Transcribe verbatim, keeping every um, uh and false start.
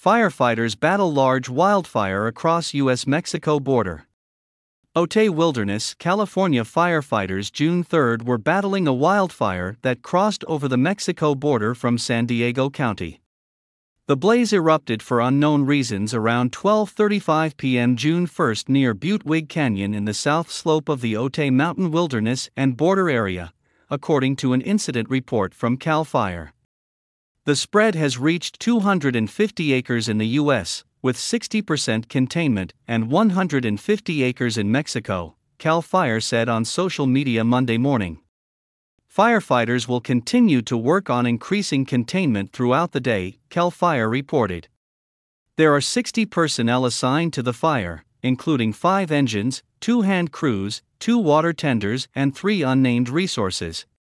Firefighters battle large wildfire across U S Mexico border. Otay Wilderness, California firefighters June third were battling a wildfire that crossed over the Mexico border from San Diego County. The blaze erupted for unknown reasons around twelve thirty-five p m June first near Butte Wig Canyon in the south slope of the Otay Mountain Wilderness and border area, according to an incident report from CAL FIRE. The spread has reached two hundred fifty acres in the U S, with sixty percent containment, and one hundred fifty acres in Mexico, CAL FIRE said on social media Monday morning. Firefighters will continue to work on increasing containment throughout the day, CAL FIRE reported. There are sixty personnel assigned to the fire, including five engines, two hand crews, two water tenders, and three unnamed resources.